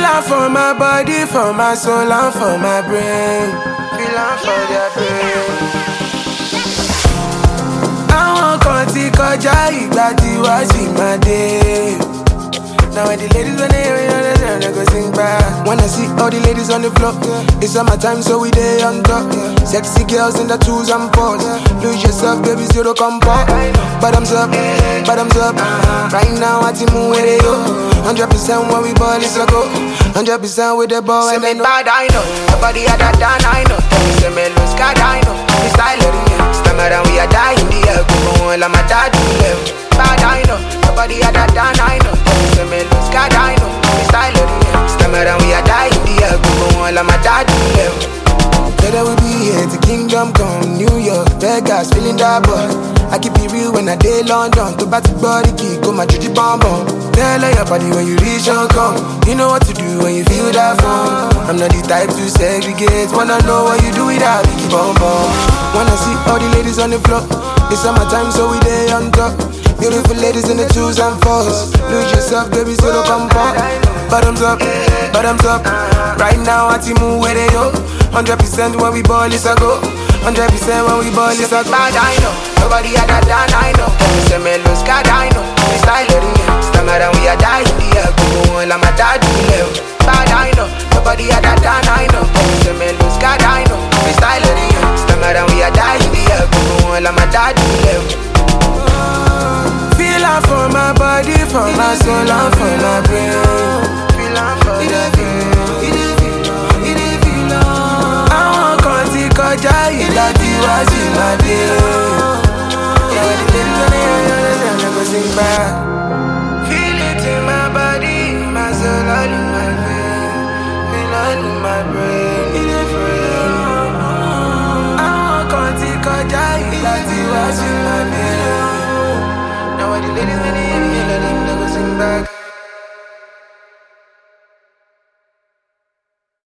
Feel am for my body, for my soul and for my brain. Feel am for their brain. Àwọn kan ti kọjá ìgbà tí wá sí máa dé. Now when the ladies on the area, they go sing back. When I see all the ladies on the floor, it's on my time, so we day on top. Sexy girls in the twos and fours. Lose yourself, baby, zero comfort. Bottoms up, bottoms up. Right now, I team where they go. 100% when we ball is a go. 100% with the ball and they know. Bad, I know. Nobody had that done, I know. Tell me, say me lose God, I know. We style it in here. Stammer and we are dying in the air. Go on, like my dad do live. Bad, I know. Nobody had that done, I know. Tell me, say me lose God, I know. We style it in here. Stammer and we are dying in the air. Go on, like my dad do live. Better we be here to Kingdom Come, New York, Vegas, feeling that boy. I keep it real when I day London. To back the body kick, go my juju bomb bomb. Tell your body when you reach your come. You know what to do when you feel that fun. I'm not the type to segregate. Wanna know what you do with that biggie bomb bomb. Wanna see all the ladies on the floor. It's on my time, so we day on top. Beautiful ladies in the twos and fours. Lose yourself, baby, so don't come back. Bottoms up, bottoms up. Right now, I team move where they go. 100% when we ball is a go. 100% when we ball is a go. Bad, I know. Nobody had that done, I know. Tell me, say me lose God, I know. We style it in here. Stammer and we are dying in the air. Go on, like my dad do live. Bad, I know. Nobody had that done, I know. Tell me, say me lose God, I know. We style it in here. Stammer and we are dying in the air. Go on, like my dad do live. Feel am for my body, for my soul and for my brain. Feel am for my brain. Àwọn kan ti kọjá ìgbà tí wá sí máa dé. Yeah, the ladies on the area, they go sing back. Feel it in my body, my soul all in my brain. Feel all in my brain, in the brain. Àwọn kan ti kọjá ìgbà tí wá sí máa dé. Now when the ladies in the area, they go sing back.